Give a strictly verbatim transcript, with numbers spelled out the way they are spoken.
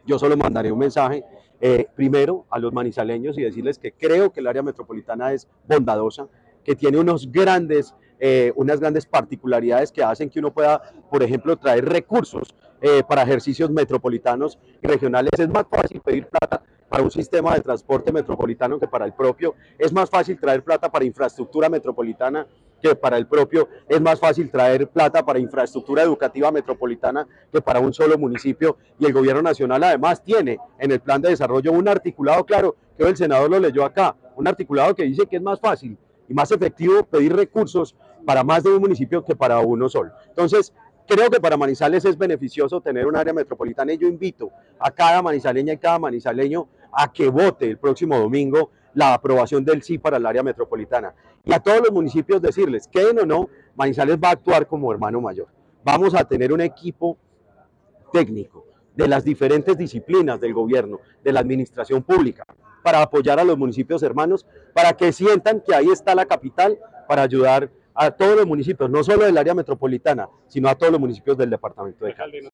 Yo solo mandaré un mensaje, eh, primero a los manizaleños y decirles que creo que el área metropolitana es bondadosa, que tiene unos grandes, eh, unas grandes particularidades que hacen que uno pueda, por ejemplo, traer recursos eh, para ejercicios metropolitanos y regionales. Es más fácil pedir plata para un sistema de transporte metropolitano que para el propio. Es más fácil traer plata para infraestructura metropolitana que para el propio. Es más fácil traer plata para infraestructura educativa metropolitana que para un solo municipio. Y el gobierno nacional además tiene en el plan de desarrollo un articulado claro, que el senador lo leyó acá, un articulado que dice que es más fácil y más efectivo pedir recursos para más de un municipio que para uno solo. Entonces, creo que para Manizales es beneficioso tener un área metropolitana y yo invito a cada manizaleña y cada manizaleño a que vote el próximo domingo la aprobación del sí para el área metropolitana. Y a todos los municipios decirles, queden o no, Manizales va a actuar como hermano mayor. Vamos a tener un equipo técnico de las diferentes disciplinas del gobierno, de la administración pública, para apoyar a los municipios hermanos, para que sientan que ahí está la capital para ayudar a todos los municipios, no solo del área metropolitana, sino a todos los municipios del departamento de Cali.